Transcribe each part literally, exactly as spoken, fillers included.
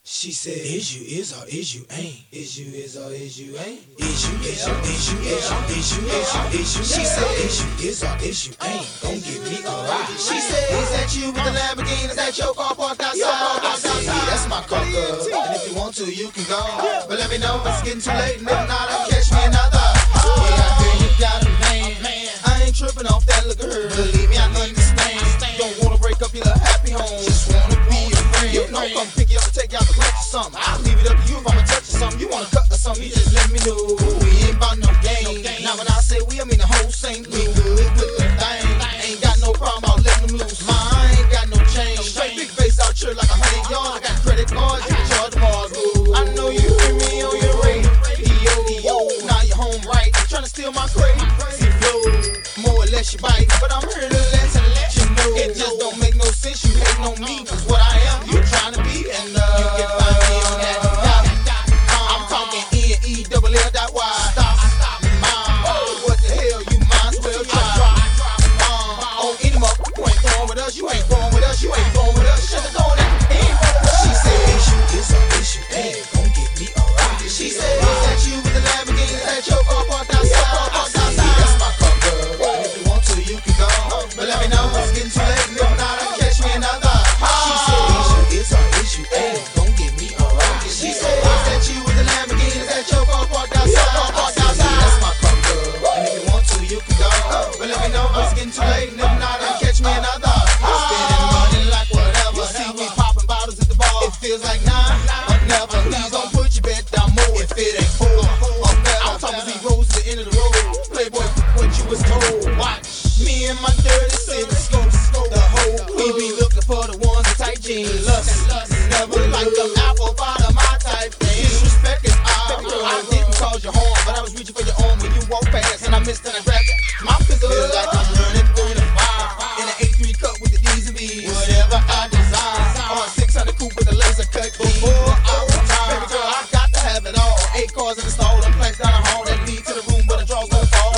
She said, is you is or is you ain't? Is you is or is you ain't? Is you is you is you is you is you is you is you? She said, is you is or is you ain't? Gon' give me a ride. She said, is that you with the Lamborghini? Is that your car parked outside? I said, yeah, that's my car, girl. And if you want to, you can go. But let me know if it's getting too late, and if not, I'll catch me another. Yeah, I hear you got a man. I ain't tripping off that look at her. Believe me, I understand. Don't wanna break up your little happy home. Just wanna be your friend. You know, come pick you up and take you out to lunch or something. I'll leave it up to you if I'ma touch or something. You wanna cut or something, you just let me know. We ain't about no game. Now when I say we, I mean the whole Saint We good with the thing. Ain't got no problem about letting them loose. Mine ain't got no change. Straight big face out here like a hundred yards. I got credit cards, you can charge them all. I know you hear me on your radio. Now you're home right. Trying to steal my crate. More or less you bite, but I'm here to let you let you know. It just don't make no sense. You hating on me, cause what I am, you trying to be, and uh, you can find me on that dot. I'm talking N E double L dot Y. Stop, mom. What the hell, you might as well try. Um, on any mother, you ain't going with us, you ain't going with us, you ain't going with us. Shut the door down. She said, is you is or is you ain't? Gon' get me a ride. She said, is that you with the Lamborghini? Is that your car parked outside? That's my car, girl. If you want to, you can go. But let me know if it's getting too late, and if not, I'll catch me another. She said, is you is or is you ain't? Gon' give me a ride. She said, is that you with the Lamborghini? Is that your car parked outside? That's my car, girl. And if you want to, you can go. But let me know if it's getting too late, and if not, I'll catch me another. I'm spending money like whatever. You see me popping bottles at the bar. It feels like nine or never. Please don't put your bet down more if it ain't four or better. I'm talking zeros to the end of the road. Playboy, what you was told. Watch me and my dirty city scope, scope the whole. We be looking for the ones in tight jeans. Lust, never like the apple bottom, my type thing. Disrespect is odd. I didn't cause you harm, but I was reaching for your arm when you walked past, and I missed and I grabbed it. My pistol feels like I'm running through the fire in an A three cup with the D's and B's. Whatever I design, on six hundred coupe with a laser cut before I retire. Baby girl, I got to have it all. Eight cars in the stall and planks down the hall that lead to the room where the drawers gonna fall.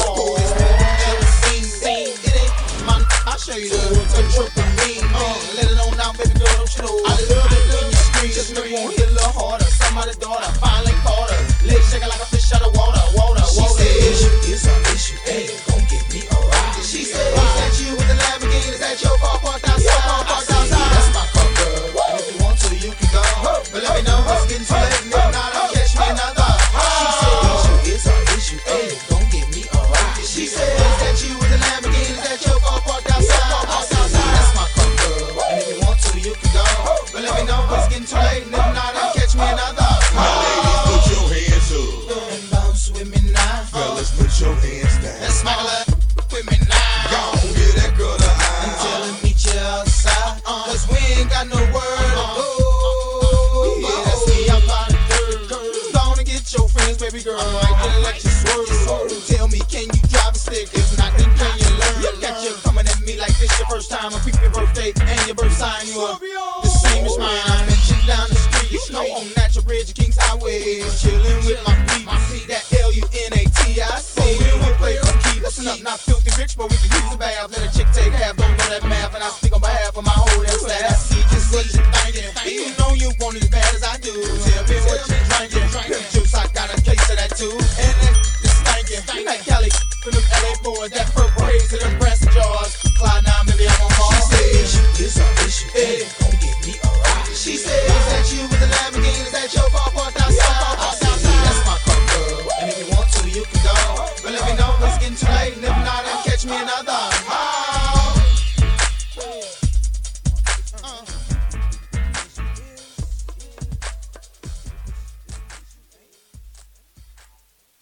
I'll show you the triple beam. Uh, let it on now, baby girl, don't you know? I love it when you scream. Just make one hit a little harder. Somebody daughter, finally caught her. Legs shaking like a fish out of water, water, water. She said, is you is or is you ain't? Gon' give me a ride. She said, is that you with the Lamborghini? Is that your car parked outside? That's my car, girl. And if you want to, you can go. But let me know if it's getting too late, and if not, I'll catch me another. She said, is you is or is you ain't? Gon' give me a ride. She said, is that you with the Lamborghini? Is that your car parked outside? That's my car, girl. And if you want to, you can go. But let me know if it's getting too late, and if not, I'll catch me another. My ladies, put your hands up. And bounce with me now. Fellas, put your hands down. That's my love with me now. Go on, get that girl the eye. Until I meet you outside. Cause we ain't got no word to go. Yeah, that's me, I'm out of dirt. Go on and get your friends, baby girl. I can let you swerve. Tell me, can you drive a stick? If not, then can you learn? Got you coming at me like this your first time. I peep your birthday and your birth sign. You are the same as mine. I met you down the street. You know, on Natural Bridge, Kings Highway. Chillin' with my peeps. That L U N A T I C. We play for keys. Listen up, not filthy rich, but we can use the bath. Let a chick take half, don't know that math. And I speak on behalf of my whole ass staff. I see just what you thinking. Even though you want it as bad as I do. Tell me what you drinking. Pimp juice, I got a case of that too. And that, this stinking. That Cali, from them L A boys, that purple.